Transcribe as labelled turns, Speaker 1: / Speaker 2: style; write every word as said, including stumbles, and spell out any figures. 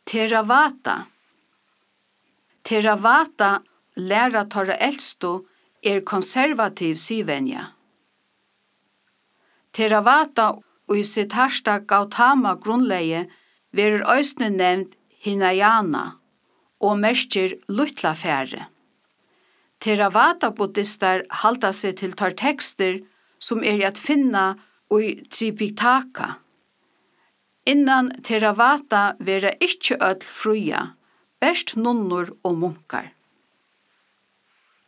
Speaker 1: Theravada. Theravada læra torra eldstu er konservativ sivenja. Theravada og i Siddhartha Gautama grunnleie verur øysne nevnt Hinayana og merkir luttla fære. Theravada-buddhistar halda seg til tar tekster som er at finna i Tripitaka. Innan Theravada vera ikkje øll fruja, best nunnur og munkar.